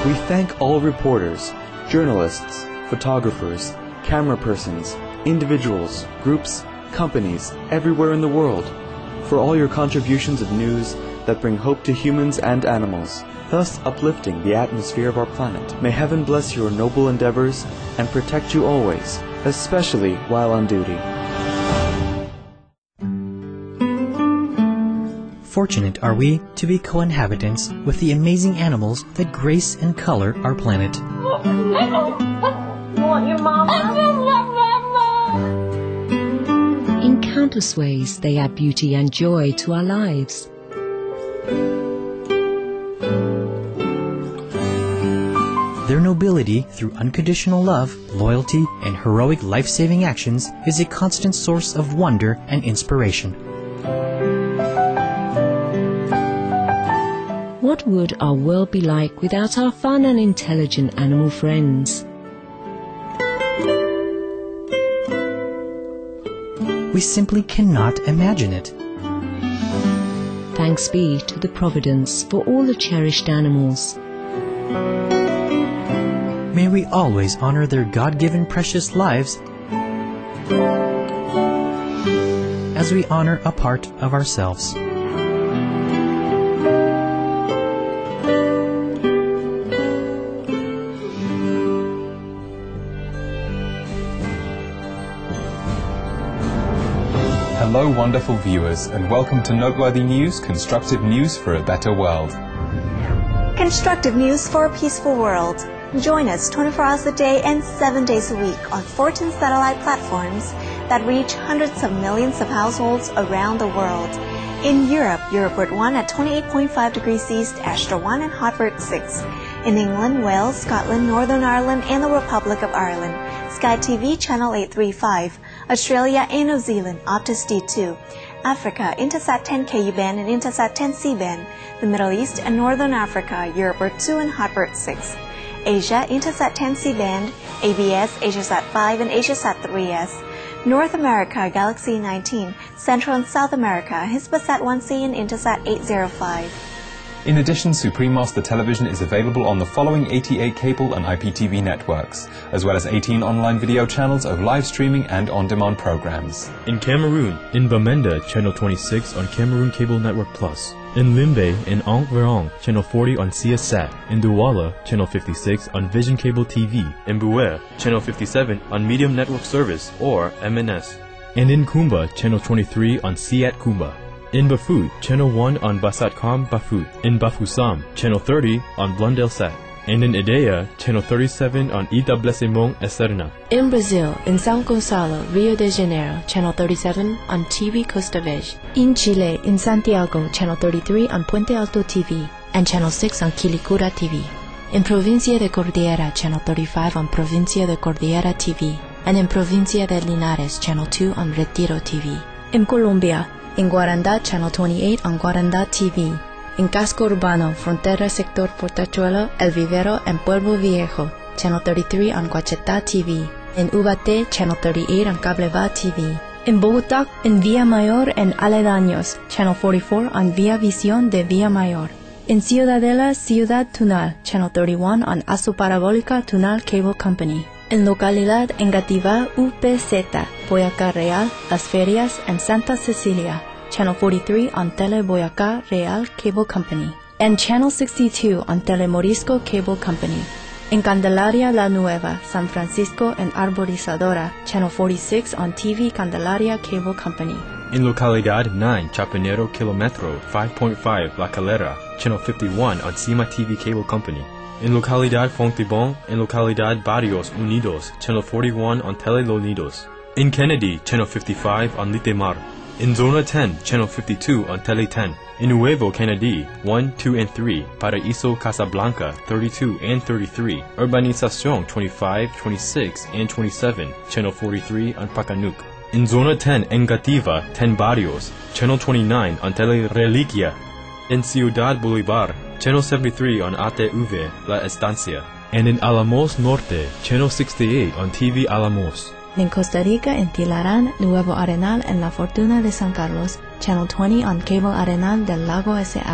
We thank all reporters, journalists, photographers, camera persons, individuals, groups, companies, everywhere in the world, for all your contributions of news that bring hope to humans and animals, thus uplifting the atmosphere of our planet. May heaven bless your noble endeavors and protect you always, especially while on duty. Fortunate are we to be co-inhabitants with the amazing animals that grace and color our planet. Want your mama? In countless ways, they add beauty and joy to our lives. Their nobility through unconditional love, loyalty, and heroic life-saving actions is a constant source of wonder and inspiration. What would our world be like without our fun and intelligent animal friends? We simply cannot imagine it. Thanks be to the Providence for all the cherished animals. May we always honor their God-given precious lives as we honor a part of ourselves. Hello wonderful viewers, and welcome to Noteworthy News, constructive news for a better world. Constructive news for a peaceful world. Join us 24 hours a day and 7 days a week on 14 satellite platforms that reach hundreds of millions of households around the world. In Europe, Europort 1 at 28.5 degrees east, Astra 1 and Hotbird 6. In England, Wales, Scotland, Northern Ireland and the Republic of Ireland, Sky TV channel 835. Australia and New Zealand, Optus D2. Africa, Intelsat 10 Ku band and Intelsat 10 C band. The Middle East and Northern Africa, Europort 2 and Hotbird 6. Asia, Intelsat 10 C band, ABS, Asiasat 5 and Asiasat 3S. North America, Galaxy 19. Central and South America, Hispasat 1C and Intelsat 805. In addition, Supreme Master Television is available on the following 88 cable and IPTV networks, as well as 18 online video channels of live streaming and on-demand programs. In Cameroon, in Bamenda, Channel 26 on Cameroon Cable Network Plus. In Limbe, in Ank-Verong, Channel 40 on CSat. In Douala, Channel 56 on Vision Cable TV. In Buea, Channel 57 on Medium Network Service, or MNS. And in Kumba, Channel 23 on Siat Kumba. In Bafut, Channel 1 on Basatcom Bafut. In Bafoussam, Channel 30 on Blondelsat. And in Ideya, Channel 37 on Etablissemão Esterna. In Brazil, in São Gonçalo, Rio de Janeiro, Channel 37 on TV Costa Verde. In Chile, in Santiago, Channel 33 on Puente Alto TV. And Channel 6 on Quilicura TV. In Provincia de Cordillera, Channel 35 on Provincia de Cordillera TV. And in Provincia de Linares, Channel 2 on Retiro TV. In Colombia, in Guarandá, Channel 28 on Guarandá TV. In Casco Urbano, Frontera Sector Portachuelo, El Vivero and Pueblo Viejo, Channel 33 on Guachetá TV. In Ubaté, Channel 38 on Cableva TV. In Bogotá, in Villa Mayor and Aledaños, Channel 44 on Vía Visión de Villa Mayor. In Ciudadela, Ciudad Tunal, Channel 31 on Aso Parabólica Tunal Cable Company. In Localidad Engativá, UPZ, Boyacá Real, Las Ferias and Santa Cecilia, Channel 43 on Tele Boyacá Real Cable Company. And Channel 62 on Tele Morisco Cable Company. In Candelaria La Nueva, San Francisco and Arborizadora, Channel 46 on TV Candelaria Cable Company. In Localidad 9, Chapinero Kilometro 5.5 La Calera, Channel 51 on Cima TV Cable Company. In Localidad Fontibón, in Localidad Barrios Unidos, Channel 41 on Tele Los Nidos. In Kennedy, Channel 55 on Litemar. In Zona 10, Channel 52 on Tele 10. In Nuevo Kennedy, 1, 2 and 3, Paraíso Casablanca 32 and 33. Urbanización 25, 26 and 27, Channel 43 on Pacanuc. In Zona 10, Engativa, 10 Barrios, Channel 29 on Tele Reliquia. In Ciudad Bolívar, Channel 73 on ATV, La Estancia. And in Alamos Norte, Channel 68 on TV Alamos. In Costa Rica, in Tilarán, Nuevo Arenal and La Fortuna de San Carlos, Channel 20 on Cable Arenal del Lago SA.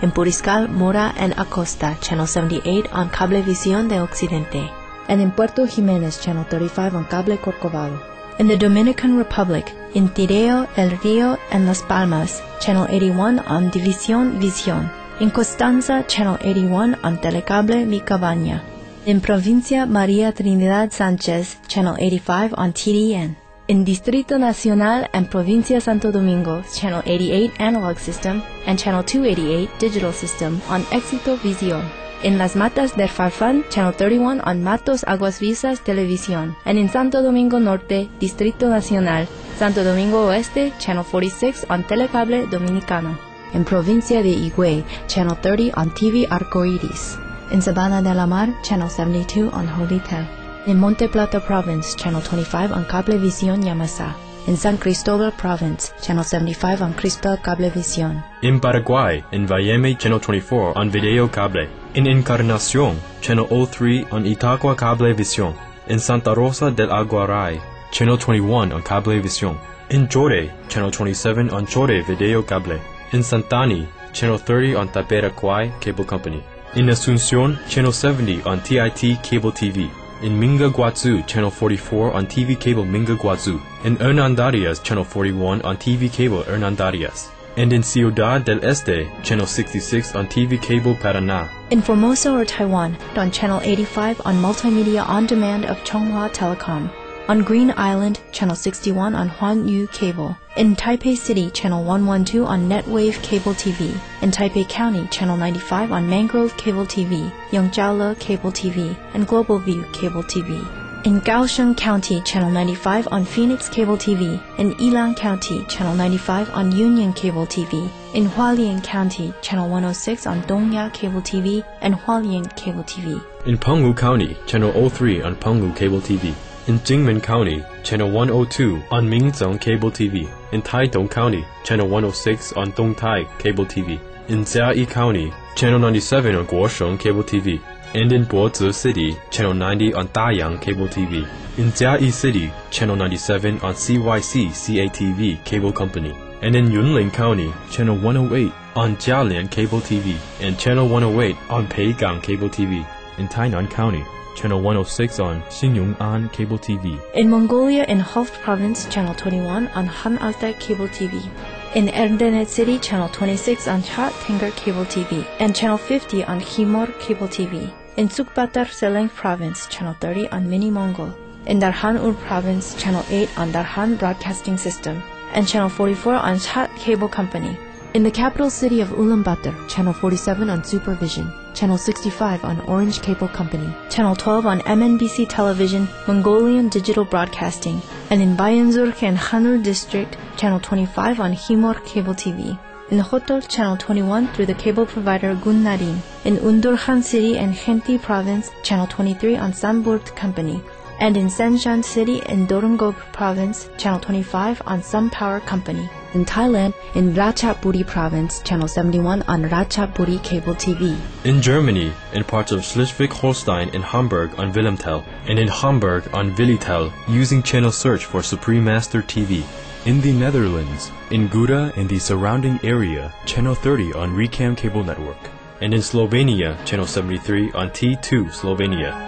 in Puriscal, Mora, and Acosta, Channel 78 on Cablevisión de Occidente, and in Puerto Jiménez, Channel 35 on Cable Corcovado. In the Dominican Republic, in Tireo, El Rio, and Las Palmas, Channel 81 on División Visión. In Constanza, Channel 81 on Telecable Mi Cabaña. In Provincia María Trinidad Sánchez, Channel 85 on TDN. In Distrito Nacional and Provincia Santo Domingo, Channel 88 Analog System and Channel 288 Digital System on Éxito Visión. In Las Matas del Farfán, Channel 31 on Matos Aguas Vivas Televisión. And in Santo Domingo Norte, Distrito Nacional, Santo Domingo Oeste, Channel 46 on Telecable Dominicano. In Provincia de Higüey, Channel 30 on TV Arcoiris. In Sabana de la Mar, Channel 72 on Holitel. In Monte Plata Province, Channel 25 on Cablevisión Yamasá. In San Cristobal Province, Channel 75 on Crispel Cablevisión. In Paraguay, in Valleme, Channel 24 on Video Cable. In Encarnación, Channel 03 on Itagua Cablevisión. In Santa Rosa del Aguaray, Channel 21 on Cablevisión. In Chore, Channel 27 on Chore Video Cable. In Santani, Channel 30 on Taperacuay Cable Company. In Asunción, Channel 70 on TIT Cable TV. In Minga Guazú, Channel 44 on TV Cable Minga Guazú. In Hernandarias, Channel 41 on TV Cable Hernandarias. And in Ciudad del Este, Channel 66 on TV Cable Paraná. In Formosa or Taiwan, on Channel 85 on Multimedia On Demand of Chonghua Telecom. On Green Island, Channel 61 on Huanyu Cable. In Taipei City, Channel 112 on Netwave Cable TV. In Taipei County, Channel 95 on Mangrove Cable TV, Yongjiaole Cable TV, and Global View Cable TV. In Kaohsiung County, Channel 95 on Phoenix Cable TV. In Yilan County, Channel 95 on Union Cable TV. In Hualien County, Channel 106 on Dongya Cable TV and Hualien Cable TV. In Penghu County, Channel 03 on Penghu Cable TV. In Jingmen County, Channel 102 on Minzhong Cable TV. In Taidong County, Channel 106 on Dongtai Cable TV. In Jiayi County, Channel 97 on Guosheng Cable TV. And in Bozi City, Channel 90 on Dayang Cable TV. In Jiayi City, Channel 97 on CYC CATV Cable Company. And in Yunlin County, Channel 108 on Jialian Cable TV. And Channel 108 on Peigang Cable TV. In Tainan County, Channel 106 on Xinyong'an Cable TV. In Mongolia in Hof Province, Channel 21 on Han Alta Cable TV. In Erdenet City, Channel 26 on Chat Tenger Cable TV. And Channel 50 on Himor Cable TV. In Sukbatar Seleng Province, Channel 30 on Mini Mongol. In Darhan-ur Province, Channel 8 on Darhan Broadcasting System. And Channel 44 on Chat Cable Company. In the capital city of Ulaanbaatar, Channel 47 on Supervision, Channel 65 on Orange Cable Company, Channel 12 on MNBC Television, Mongolian Digital Broadcasting, and in Bayanzurk and Hanur District, Channel 25 on Himor Cable TV. In Hotol, Channel 21 through the cable provider Gunnarin. In Undurhan City and Khenti Province, Channel 23 on Samburt Company. And in Senshan City in Dorongok Province, Channel 25 on Sun Power Company. In Thailand, in Ratchaburi Province, Channel 71 on Ratchaburi Cable TV. In Germany, in parts of Schleswig-Holstein and Hamburg on Wilhelmtel, and in Hamburg on Willitel, using channel search for Supreme Master TV. In the Netherlands, in Gouda and the surrounding area, Channel 30 on Recam Cable Network. And in Slovenia, Channel 73 on T2 Slovenia.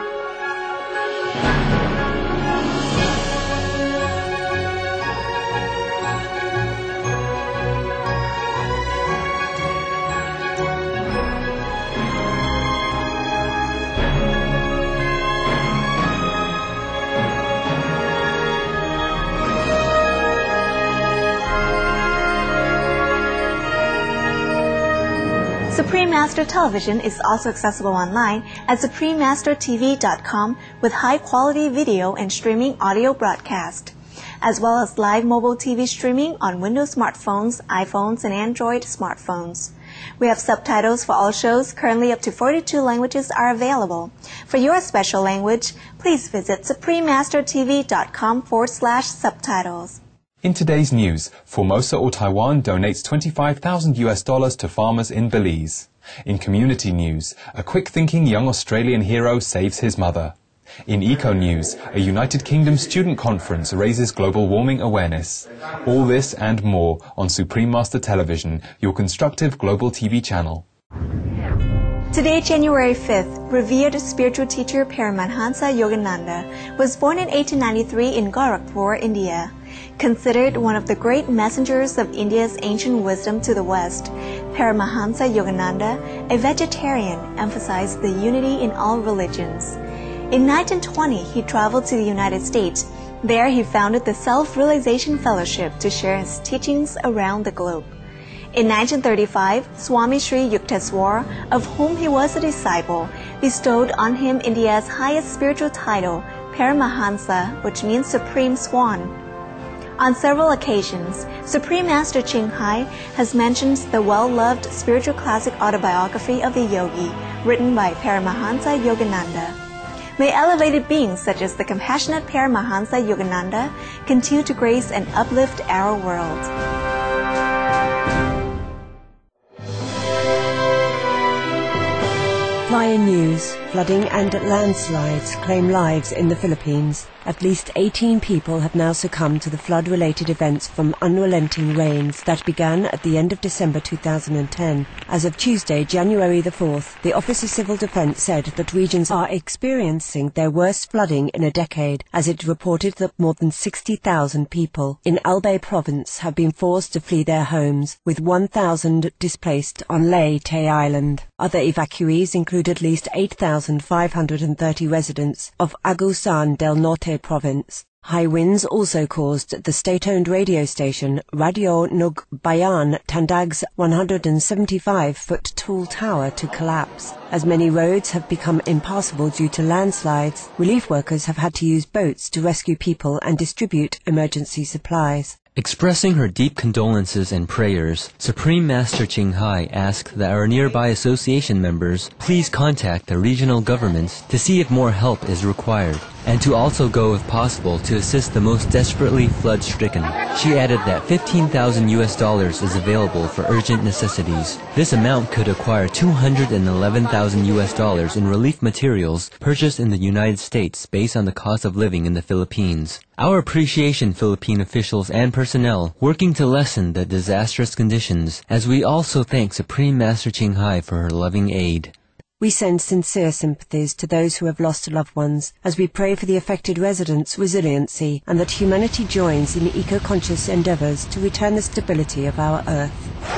Supreme Master Television is also accessible online at suprememastertv.com with high-quality video and streaming audio broadcast, as well as live mobile TV streaming on Windows smartphones, iPhones, and Android smartphones. We have subtitles for all shows. Currently, up to 42 languages are available. For your special language, please visit suprememastertv.com/subtitles. In today's news, Formosa or Taiwan donates $25,000 to farmers in Belize. In community news, a quick-thinking young Australian hero saves his mother. In Eco News, a United Kingdom student conference raises global warming awareness. All this and more on Supreme Master Television, your constructive global TV channel. Today, January 5th, revered spiritual teacher Paramahansa Yogananda was born in 1893 in Gorakhpur, India. Considered one of the great messengers of India's ancient wisdom to the West, Paramahansa Yogananda, a vegetarian, emphasized the unity in all religions. In 1920, he traveled to the United States. There, he founded the Self-Realization Fellowship to share his teachings around the globe. In 1935, Swami Sri Yukteswar, of whom he was a disciple, bestowed on him India's highest spiritual title, Paramahansa, which means Supreme Swan. On several occasions, Supreme Master Ching Hai has mentioned the well-loved spiritual classic autobiography of the yogi, written by Paramahansa Yogananda. May elevated beings such as the compassionate Paramahansa Yogananda continue to grace and uplift our world. Flyer News. Flooding and landslides claim lives in the Philippines. At least 18 people have now succumbed to the flood-related events from unrelenting rains that began at the end of December 2010. As of Tuesday, January the 4th, the Office of Civil Defense said that regions are experiencing their worst flooding in a decade, as it reported that more than 60,000 people in Albay province have been forced to flee their homes, with 1,000 displaced on Leyte Island. Other evacuees include at least 8,530 residents of Agusan del Norte province. High winds also caused the state-owned radio station Radio Nugbayan Tandag's 175-foot tall tower to collapse. As many roads have become impassable due to landslides, relief workers have had to use boats to rescue people and distribute emergency supplies. Expressing her deep condolences and prayers, Supreme Master Ching Hai asked that our nearby association members please contact the regional governments to see if more help is required, and to also go if possible to assist the most desperately flood-stricken. She added that $15,000 is available for urgent necessities. This amount could acquire $211,000 in relief materials purchased in the United States based on the cost of living in the Philippines. Our appreciation, Philippine officials and personnel, working to lessen the disastrous conditions, as we also thank Supreme Master Ching Hai for her loving aid. We send sincere sympathies to those who have lost loved ones, as we pray for the affected residents' resiliency and that humanity joins in eco-conscious endeavors to return the stability of our Earth.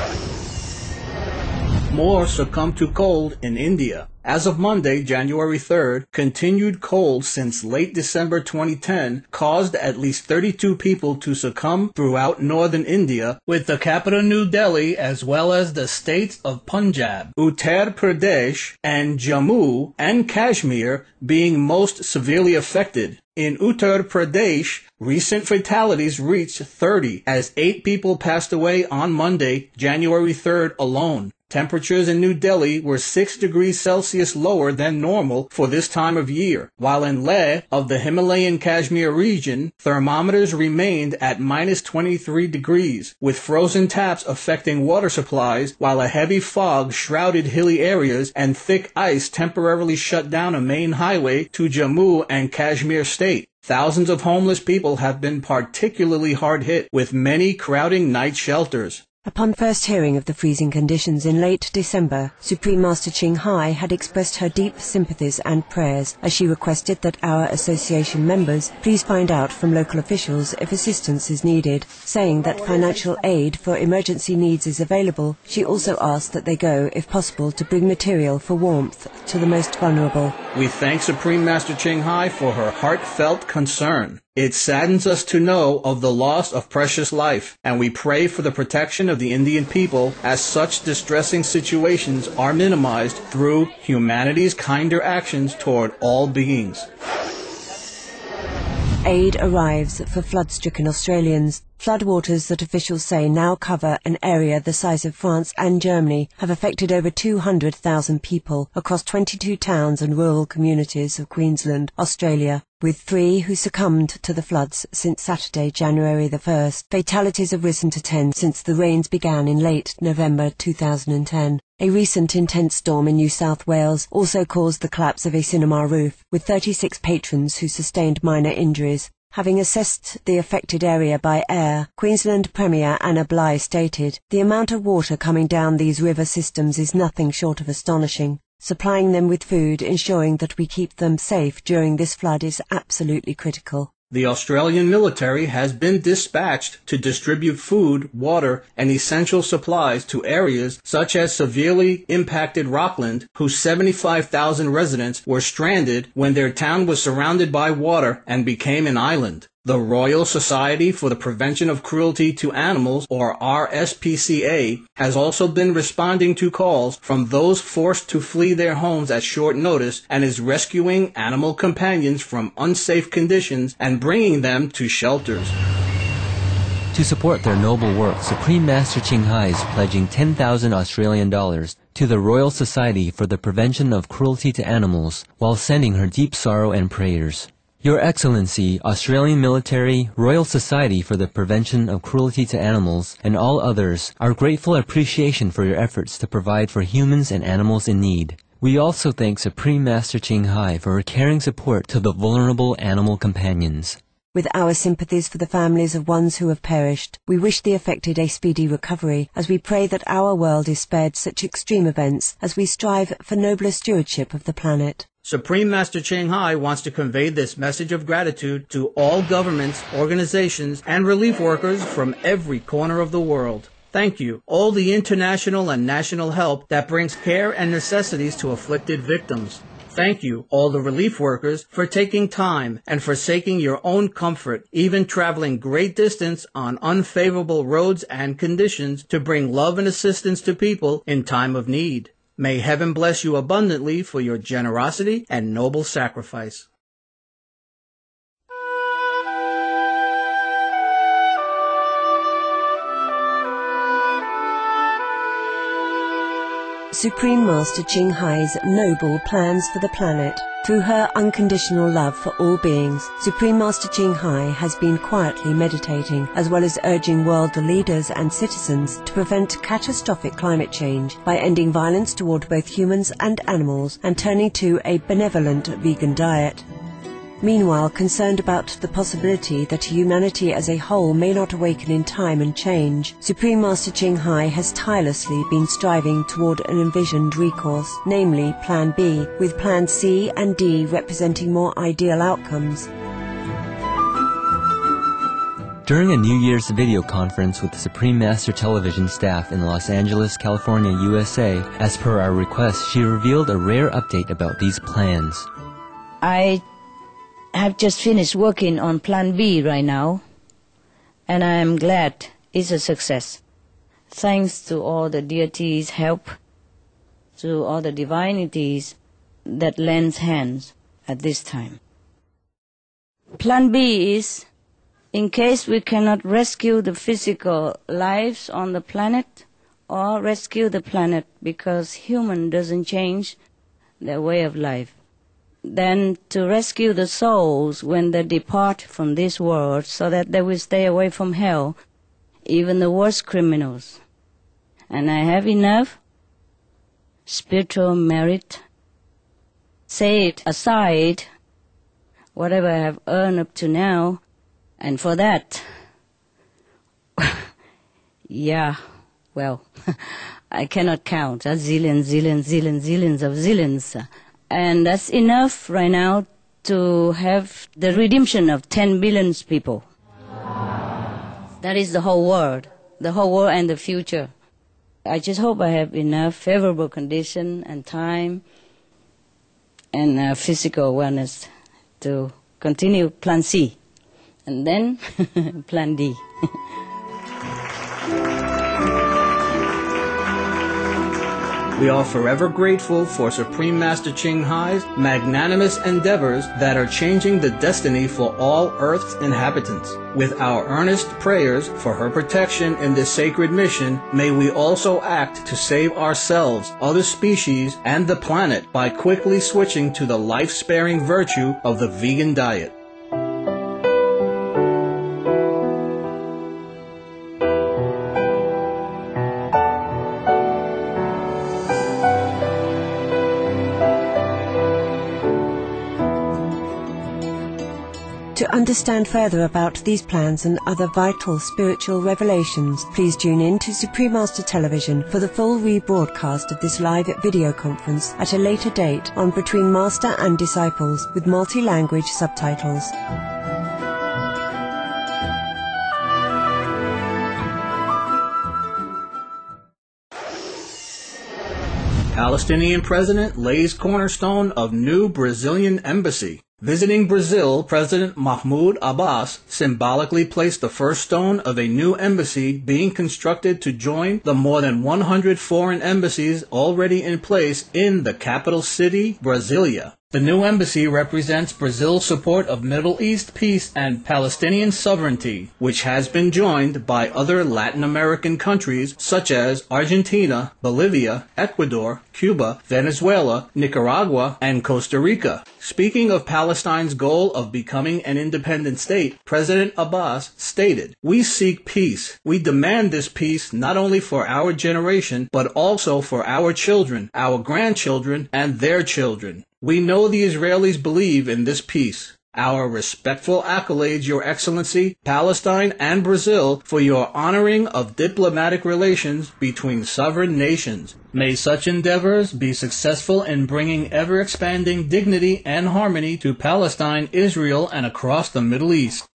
More succumb to cold in India. As of Monday, January 3rd, continued cold since late December 2010 caused at least 32 people to succumb throughout northern India, with the capital New Delhi as well as the states of Punjab, Uttar Pradesh, and Jammu and Kashmir being most severely affected. In Uttar Pradesh, recent fatalities reached 30 as 8 people passed away on Monday, January 3rd alone. Temperatures in New Delhi were 6 degrees Celsius lower than normal for this time of year, while in Leh of the Himalayan Kashmir region, thermometers remained at minus 23 degrees, with frozen taps affecting water supplies, while a heavy fog shrouded hilly areas and thick ice temporarily shut down a main highway to Jammu and Kashmir state. Thousands of homeless people have been particularly hard hit, with many crowding night shelters. Upon first hearing of the freezing conditions in late December, Supreme Master Ching Hai had expressed her deep sympathies and prayers, as she requested that our association members please find out from local officials if assistance is needed. Saying that financial aid for emergency needs is available, she also asked that they go, if possible, to bring material for warmth to the most vulnerable. We thank Supreme Master Ching Hai for her heartfelt concern. It saddens us to know of the loss of precious life, and we pray for the protection of the Indian people as such distressing situations are minimized through humanity's kinder actions toward all beings. Aid arrives for flood-stricken Australians. Floodwaters that officials say now cover an area the size of France and Germany have affected over 200,000 people across 22 towns and rural communities of Queensland, Australia. with 3 who succumbed to the floods since Saturday, January the 1st. Fatalities have risen to 10 since the rains began in late November 2010. A recent intense storm in New South Wales also caused the collapse of a cinema roof, with 36 patrons who sustained minor injuries. Having assessed the affected area by air, Queensland Premier Anna Bligh stated, "The amount of water coming down these river systems is nothing short of astonishing. Supplying them with food, ensuring that we keep them safe during this flood is absolutely critical." The Australian military has been dispatched to distribute food, water, and essential supplies to areas such as severely impacted Rockland, whose 75,000 residents were stranded when their town was surrounded by water and became an island. The Royal Society for the Prevention of Cruelty to Animals, or RSPCA, has also been responding to calls from those forced to flee their homes at short notice and is rescuing animal companions from unsafe conditions and bringing them to shelters. To support their noble work, Supreme Master Ching Hai is pledging 10,000 Australian dollars to the Royal Society for the Prevention of Cruelty to Animals while sending her deep sorrow and prayers. Your Excellency, Australian Military, Royal Society for the Prevention of Cruelty to Animals, and all others, our grateful appreciation for your efforts to provide for humans and animals in need. We also thank Supreme Master Ching Hai for her caring support to the vulnerable animal companions. With our sympathies for the families of ones who have perished, we wish the affected a speedy recovery, as we pray that our world is spared such extreme events as we strive for nobler stewardship of the planet. Supreme Master Ching Hai wants to convey this message of gratitude to all governments, organizations, and relief workers from every corner of the world. Thank you, all the international and national help that brings care and necessities to afflicted victims. Thank you, all the relief workers, for taking time and forsaking your own comfort, even traveling great distance on unfavorable roads and conditions to bring love and assistance to people in time of need. May heaven bless you abundantly for your generosity and noble sacrifice. Supreme Master Ching Hai's noble plans for the planet. Through her unconditional love for all beings, Supreme Master Ching Hai has been quietly meditating, as well as urging world leaders and citizens to prevent catastrophic climate change by ending violence toward both humans and animals and turning to a benevolent vegan diet. Meanwhile, concerned about the possibility that humanity as a whole may not awaken in time and change, Supreme Master Ching Hai has tirelessly been striving toward an envisioned recourse, namely Plan B, with Plans C and D representing more ideal outcomes. During a New Year's video conference with the Supreme Master Television staff in Los Angeles, California, USA, as per our request, she revealed a rare update about these plans. I have just finished working on Plan B right now, and I am glad it's a success. Thanks to all the deities' help, to all the divinities that lends hands at this time. Plan B is, in case we cannot rescue the physical lives on the planet, or rescue the planet because human doesn't change their way of life, then to rescue the souls when they depart from this world so that they will stay away from hell, even the worst criminals. And I have enough spiritual merit, set aside whatever I have earned up to now, and for that, I cannot count. Zillions of zillions. And that's enough right now to have the redemption of 10 billion people. That is the whole world and the future. I just hope I have enough favorable condition and time and physical awareness to continue Plan C and then Plan D. We are forever grateful for Supreme Master Ching Hai's magnanimous endeavors that are changing the destiny for all Earth's inhabitants. With our earnest prayers for her protection in this sacred mission, may we also act to save ourselves, other species, and the planet by quickly switching to the life-sparing virtue of the vegan diet. To understand further about these plans and other vital spiritual revelations, please tune in to Supreme Master Television for the full rebroadcast of this live video conference at a later date on Between Master and Disciples with multi-language subtitles. Palestinian President lays cornerstone of new Brazilian embassy. Visiting Brazil, President Mahmoud Abbas symbolically placed the first stone of a new embassy being constructed to join the more than 100 foreign embassies already in place in the capital city, Brasilia. The new embassy represents Brazil's support of Middle East peace and Palestinian sovereignty, which has been joined by other Latin American countries such as Argentina, Bolivia, Ecuador, Cuba, Venezuela, Nicaragua, and Costa Rica. Speaking of Palestine's goal of becoming an independent state, President Abbas stated, "We seek peace. We demand this peace not only for our generation, but also for our children, our grandchildren, and their children. We know the Israelis believe in this peace. Our respectful accolades, Your Excellency, Palestine and Brazil, for your honoring of diplomatic relations between sovereign nations. May such endeavors be successful in bringing ever-expanding dignity and harmony to Palestine, Israel, and across the Middle East."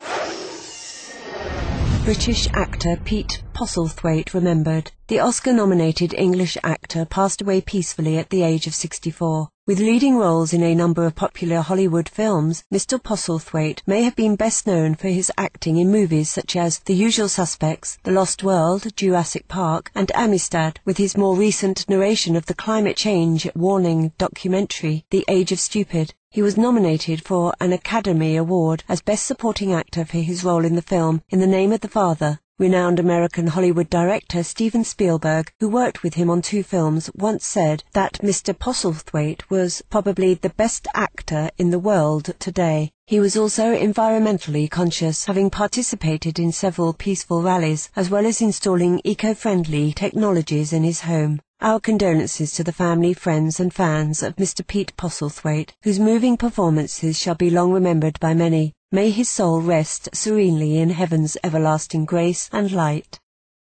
British actor Pete Postlethwaite remembered. The Oscar-nominated English actor passed away peacefully at the age of 64. With leading roles in a number of popular Hollywood films, Mr. Postlethwaite may have been best known for his acting in movies such as The Usual Suspects, The Lost World, Jurassic Park, and Amistad, with his more recent narration of the climate change warning documentary, The Age of Stupid. He was nominated for an Academy Award as Best Supporting Actor for his role in the film In the Name of the Father. Renowned American Hollywood director Steven Spielberg, who worked with him on 2 films, once said that Mr. Postlethwaite was probably the best actor in the world today. He was also environmentally conscious, having participated in several peaceful rallies, as well as installing eco-friendly technologies in his home. Our condolences to the family, friends and fans of Mr. Pete Postlethwaite, whose moving performances shall be long remembered by many. May his soul rest serenely in heaven's everlasting grace and light.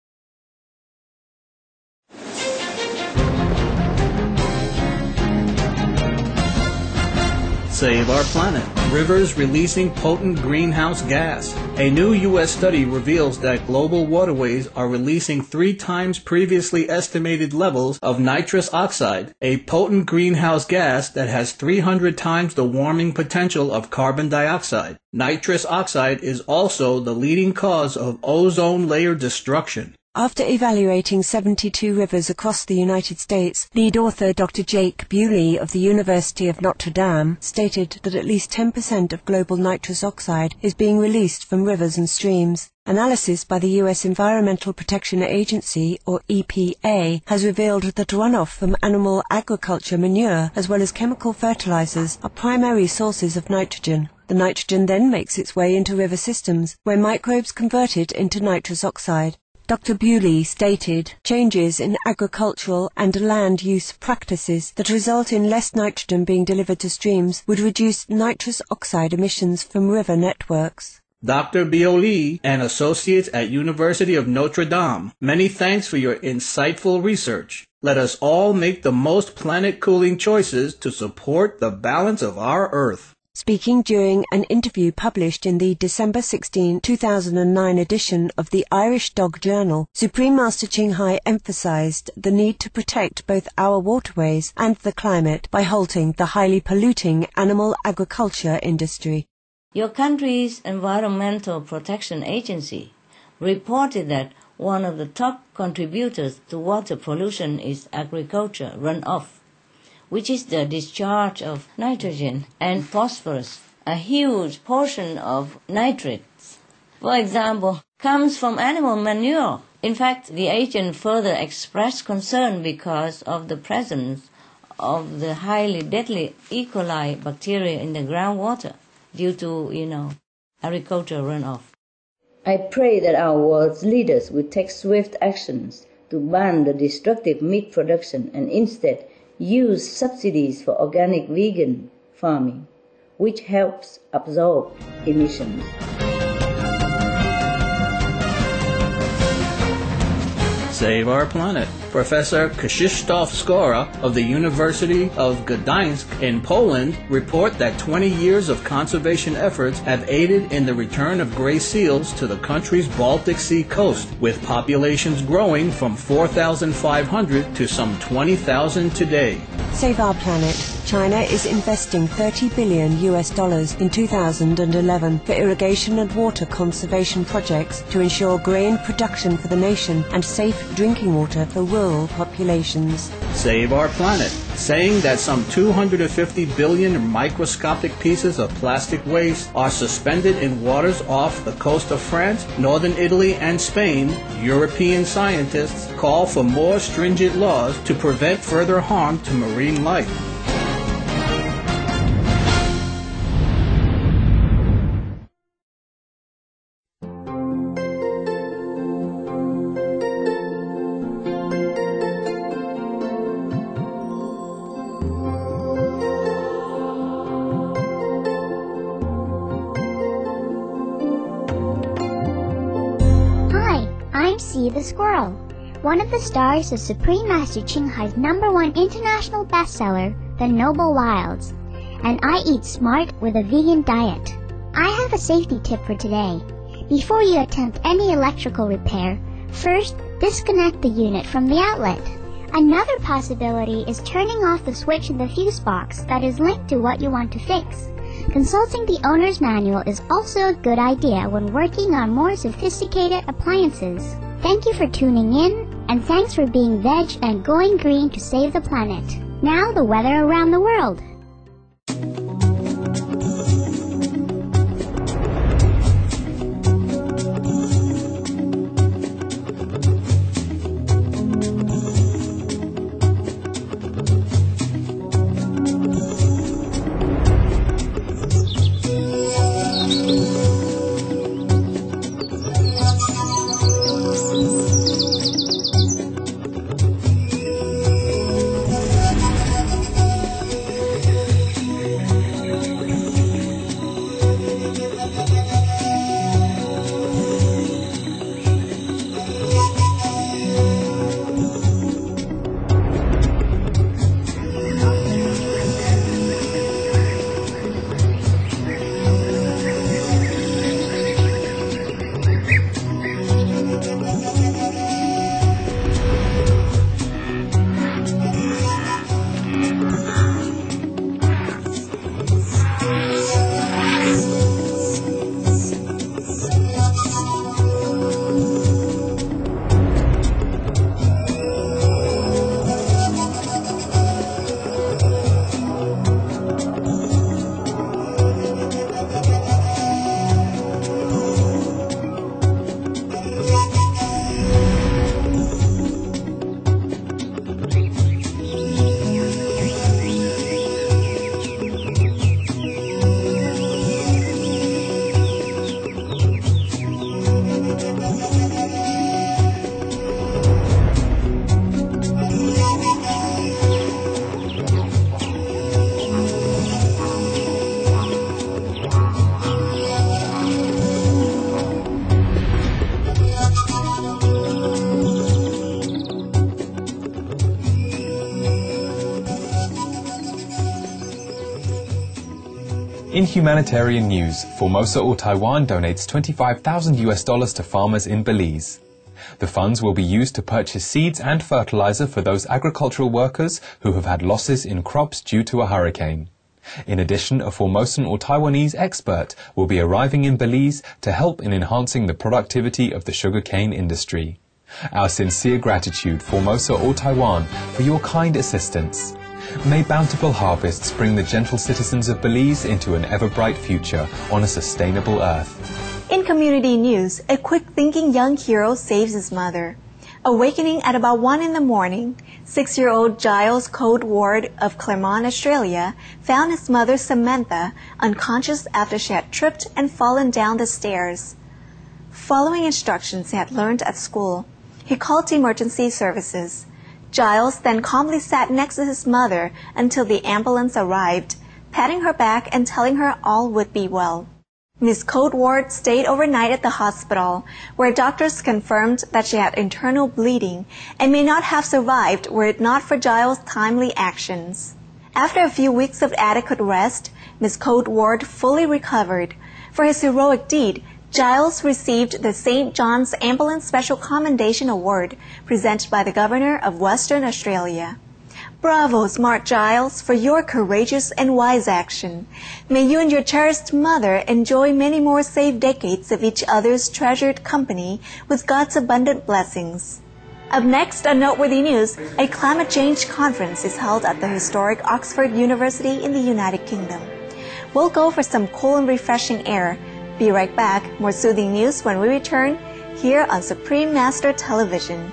Save our planet. Rivers releasing potent greenhouse gas. A new U.S. study reveals that global waterways are releasing 3 times previously estimated levels of nitrous oxide, a potent greenhouse gas that has 300 times the warming potential of carbon dioxide. Nitrous oxide is also the leading cause of ozone layer destruction. After evaluating 72 rivers across the United States, lead author Dr. Jake Bewley of the University of Notre Dame stated that at least 10% of global nitrous oxide is being released from rivers and streams. Analysis by the U.S. Environmental Protection Agency, or EPA, has revealed that runoff from animal agriculture manure as well as chemical fertilizers are primary sources of nitrogen. The nitrogen then makes its way into river systems, where microbes convert it into nitrous oxide. Dr. Bewley stated, changes in agricultural and land use practices that result in less nitrogen being delivered to streams would reduce nitrous oxide emissions from river networks. Dr. Bewley and associates at University of Notre Dame, many thanks for your insightful research. Let us all make the most planet-cooling choices to support the balance of our Earth. Speaking during an interview published in the December 16, 2009 edition of the Irish Dog Journal, Supreme Master Ching Hai emphasized the need to protect both our waterways and the climate by halting the highly polluting animal agriculture industry. Your country's Environmental Protection Agency reported that one of the top contributors to water pollution is agriculture runoff, which is the discharge of nitrogen and phosphorus. A huge portion of nitrates, for example, comes from animal manure. In fact, the agent further expressed concern because of the presence of the highly deadly E. coli bacteria in the groundwater due to, agricultural runoff. I pray that our world's leaders will take swift actions to ban the destructive meat production and instead use subsidies for organic vegan farming, which helps absorb emissions. Save our planet. Professor Krzysztof Skóra of the University of Gdańsk in Poland report that 20 years of conservation efforts have aided in the return of gray seals to the country's Baltic Sea coast, with populations growing from 4,500 to some 20,000 today. Save our planet. China is investing $30 billion in 2011 for irrigation and water conservation projects to ensure grain production for the nation and safe drinking water for rural populations. Save our planet, saying that some 250 billion microscopic pieces of plastic waste are suspended in waters off the coast of France, northern Italy, and Spain. European scientists call for more stringent laws to prevent further harm to marine life. See the Squirrel, one of the stars of Supreme Master Ching Hai's #1 international bestseller, The Noble Wilds, and I eat smart with a vegan diet. I have a safety tip for today. Before you attempt any electrical repair, first disconnect the unit from the outlet. Another possibility is turning off the switch in the fuse box that is linked to what you want to fix. Consulting the owner's manual is also a good idea when working on more sophisticated appliances. Thank you for tuning in, and thanks for being veg and going green to save the planet. Now the weather around the world. In humanitarian news, Formosa or Taiwan donates $25,000 to farmers in Belize. The funds will be used to purchase seeds and fertilizer for those agricultural workers who have had losses in crops due to a hurricane. In addition, a Formosan or Taiwanese expert will be arriving in Belize to help in enhancing the productivity of the sugarcane industry. Our sincere gratitude, Formosa or Taiwan, for your kind assistance. May bountiful harvests bring the gentle citizens of Belize into an ever-bright future on a sustainable earth. In community news, a quick-thinking young hero saves his mother. Awakening at about 1 in the morning, 6-year-old Giles Code Ward of Claremont, Australia, found his mother Samantha unconscious after she had tripped and fallen down the stairs. Following instructions he had learned at school, he called emergency services. Giles then calmly sat next to his mother until the ambulance arrived, patting her back and telling her all would be well. Ms. Code Ward stayed overnight at the hospital, where doctors confirmed that she had internal bleeding and may not have survived were it not for Giles' timely actions. After a few weeks of adequate rest, Ms. Code Ward fully recovered. For his heroic deed, Giles received the St. John's Ambulance Special Commendation Award, presented by the Governor of Western Australia. Bravo, smart Giles, for your courageous and wise action. May you and your cherished mother enjoy many more safe decades of each other's treasured company with God's abundant blessings. Up next on Noteworthy News, a climate change conference is held at the historic Oxford University in the United Kingdom. We'll go for some cool and refreshing air. Be right back. More soothing news when we return here on Supreme Master Television.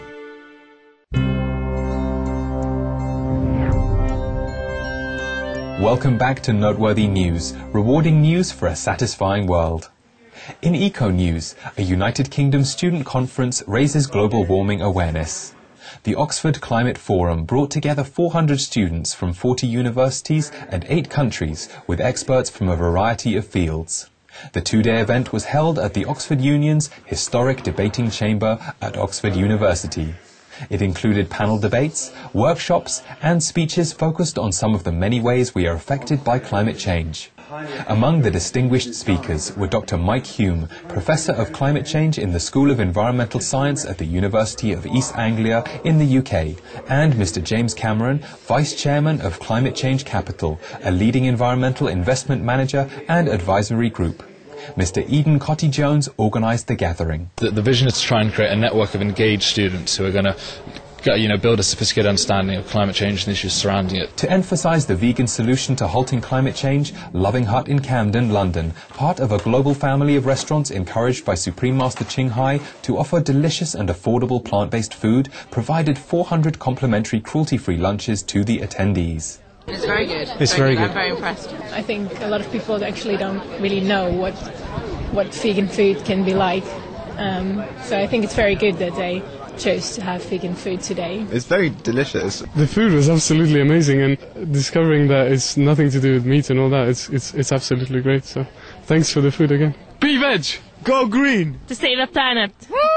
Welcome back to Noteworthy News, rewarding news for a satisfying world. In Eco News, a United Kingdom student conference raises global warming awareness. The Oxford Climate Forum brought together 400 students from 40 universities and 8 countries with experts from a variety of fields. The 2-day event was held at the Oxford Union's historic debating chamber at Oxford University. It included panel debates, workshops, and speeches focused on some of the many ways we are affected by climate change. Among the distinguished speakers were Dr. Mike Hume, Professor of Climate Change in the School of Environmental Science at the University of East Anglia in the UK, and Mr. James Cameron, Vice Chairman of Climate Change Capital, a leading environmental investment manager and advisory group. Mr. Eden Cotty-Jones organised the gathering. The vision is to try and create a network of engaged students who are going to build a sophisticated understanding of climate change and issues surrounding it. To emphasise the vegan solution to halting climate change, Loving Hut in Camden, London, part of a global family of restaurants encouraged by Supreme Master Ching Hai to offer delicious and affordable plant-based food, provided 400 complimentary cruelty-free lunches to the attendees. It's very good. It's very good. I'm very impressed. I think a lot of people actually don't really know what vegan food can be like. So I think it's very good that they chose to have vegan food today. It's very delicious. The food was absolutely amazing, and discovering that it's nothing to do with meat and all that, it's absolutely great. So thanks for the food again. Be veg! Go green! To save the planet!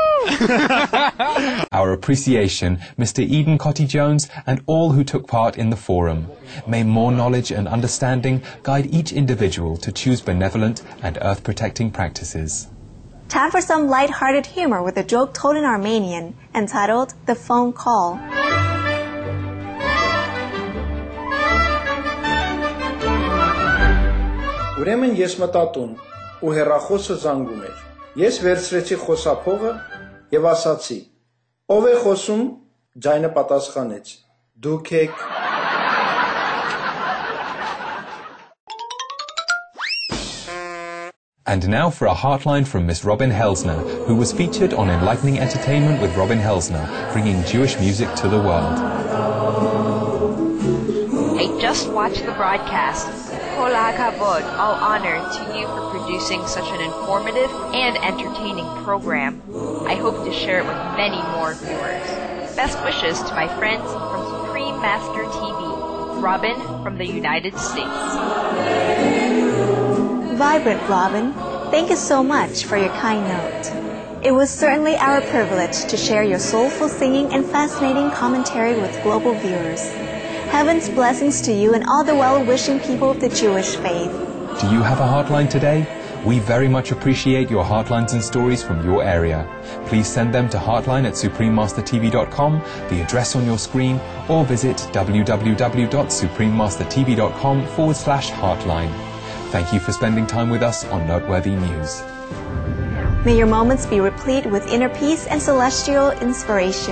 Our appreciation, Mr. Eden Cotty-Jones and all who took part in the forum. May more knowledge and understanding guide each individual to choose benevolent and earth-protecting practices. Time for some light-hearted humor with a joke told in Armenian, entitled The Phone Call. Ուրեմն ես մտա տուն ու հեռախոսը զանգում էր։ Ես վերցրեցի խոսափողը եւ ասացի. Ով է խոսում? Ձայնը պատասխանեց. Դուք եք։ And now for a heartline from Miss Robin Helsner, who was featured on Enlightening Entertainment with Robin Helsner, bringing Jewish music to the world. I just watched the broadcast. Kol hakavod, all honor to you for producing such an informative and entertaining program. I hope to share it with many more viewers. Best wishes to my friends from Supreme Master TV, Robin from the United States. Vibrant Robin, thank you so much for your kind note. It was certainly our privilege to share your soulful singing and fascinating commentary with global viewers. Heaven's blessings to you and all the well-wishing people of the Jewish faith. Do you have a heartline today? We very much appreciate your heartlines and stories from your area. Please send them to heartline@suprememastertv.com, the address on your screen, or visit www.suprememastertv.com/heartline. Thank you for spending time with us on Noteworthy News. May your moments be replete with inner peace and celestial inspiration.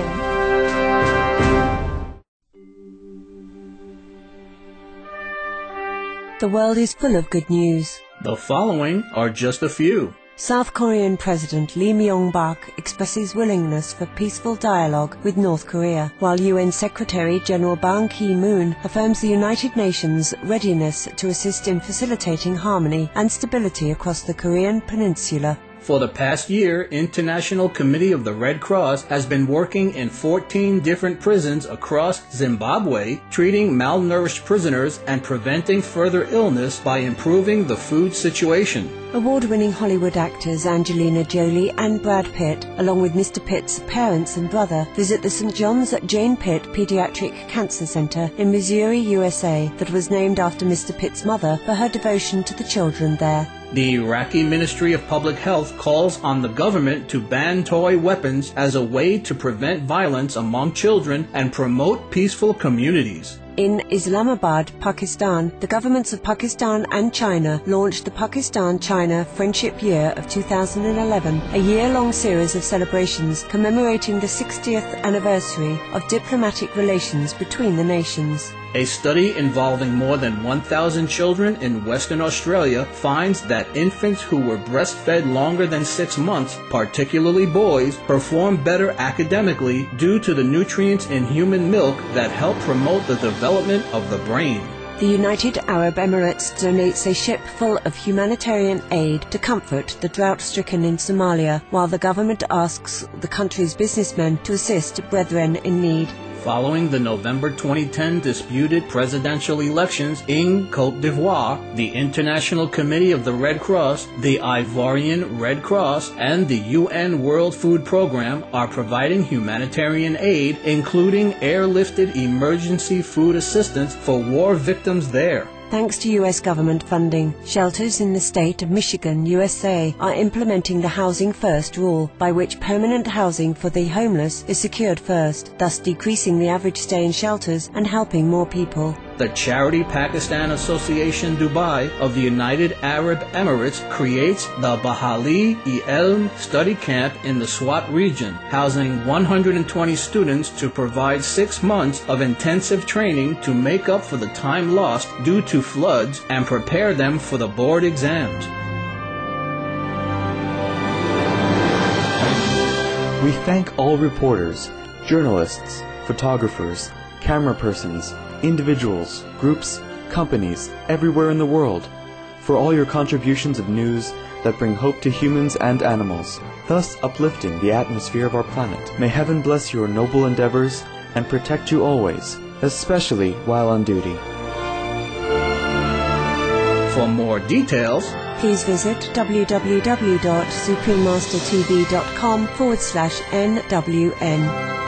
The world is full of good news. The following are just a few. South Korean President Lee Myung-bak expresses willingness for peaceful dialogue with North Korea, while UN Secretary General Ban Ki-moon affirms the United Nations' readiness to assist in facilitating harmony and stability across the Korean peninsula. For the past year, International Committee of the Red Cross has been working in 14 different prisons across Zimbabwe, treating malnourished prisoners and preventing further illness by improving the food situation. Award-winning Hollywood actors Angelina Jolie and Brad Pitt, along with Mr. Pitt's parents and brother, visit the St. John's Jane Pitt Pediatric Cancer Center in Missouri, USA, that was named after Mr. Pitt's mother for her devotion to the children there. The Iraqi Ministry of Public Health calls on the government to ban toy weapons as a way to prevent violence among children and promote peaceful communities. In Islamabad, Pakistan, the governments of Pakistan and China launched the Pakistan-China Friendship Year of 2011, a year-long series of celebrations commemorating the 60th anniversary of diplomatic relations between the nations. A study involving more than 1,000 children in Western Australia finds that infants who were breastfed longer than 6 months, particularly boys, perform better academically due to the nutrients in human milk that help promote the development of the brain. The United Arab Emirates donates a ship full of humanitarian aid to comfort the drought-stricken in Somalia, while the government asks the country's businessmen to assist brethren in need. Following the November 2010 disputed presidential elections in Côte d'Ivoire, the International Committee of the Red Cross, the Ivorian Red Cross, and the UN World Food Program are providing humanitarian aid, including airlifted emergency food assistance for war victims there. Thanks to U.S. government funding, shelters in the state of Michigan, USA, are implementing the Housing First rule, by which permanent housing for the homeless is secured first, thus decreasing the average stay in shelters and helping more people. The charity Pakistan Association Dubai of the United Arab Emirates creates the Bahali-e-Elm study camp in the Swat region, housing 120 students to provide 6 months of intensive training to make up for the time lost due to floods and prepare them for the board exams. We thank all reporters, journalists, photographers, camera persons, individuals, groups, companies, everywhere in the world, for all your contributions of news that bring hope to humans and animals, thus uplifting the atmosphere of our planet. May heaven bless your noble endeavors and protect you always, especially while on duty. For more details, please visit www.suprememastertv.com/NWN.